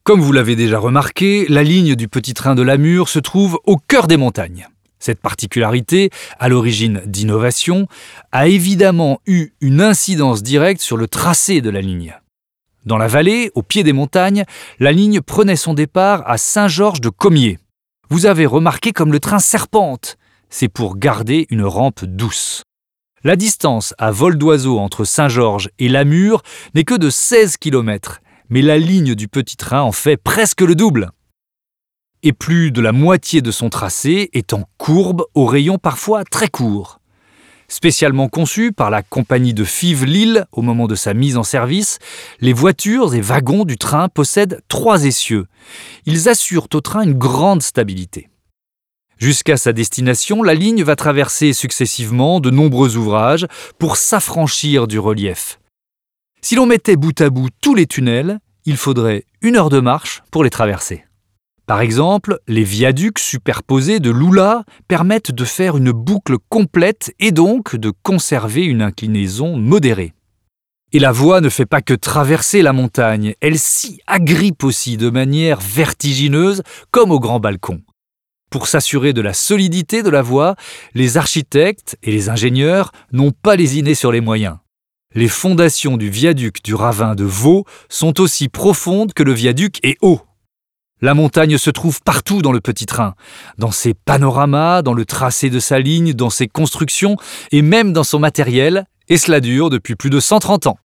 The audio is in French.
Comme vous l'avez déjà remarqué, la ligne du petit train de Lamur se trouve au cœur des montagnes. Cette particularité, à l'origine d'innovation, a évidemment eu une incidence directe sur le tracé de la ligne. Dans la vallée, au pied des montagnes, la ligne prenait son départ à Saint-Georges-de-Comiers. Vous avez remarqué comme le train serpente. C'est pour garder une rampe douce. La distance à vol d'oiseau entre Saint-Georges et Lamur n'est que de 16 km, mais la ligne du petit train en fait presque le double. Et plus de la moitié de son tracé est en courbe aux rayons parfois très courts. Spécialement conçu par la compagnie de Fives-Lille au moment de sa mise en service, les voitures et wagons du train possèdent 3 essieux. Ils assurent au train une grande stabilité. Jusqu'à sa destination, la ligne va traverser successivement de nombreux ouvrages pour s'affranchir du relief. Si l'on mettait bout à bout tous les tunnels, il faudrait 1 heure de marche pour les traverser. Par exemple, les viaducs superposés de Loula permettent de faire une boucle complète et donc de conserver une inclinaison modérée. Et la voie ne fait pas que traverser la montagne, elle s'y agrippe aussi de manière vertigineuse comme au grand balcon. Pour s'assurer de la solidité de la voie, les architectes et les ingénieurs n'ont pas lésiné sur les moyens. Les fondations du viaduc du ravin de Vaux sont aussi profondes que le viaduc est haut. La montagne se trouve partout dans le petit train, dans ses panoramas, dans le tracé de sa ligne, dans ses constructions et même dans son matériel, et cela dure depuis plus de 130 ans.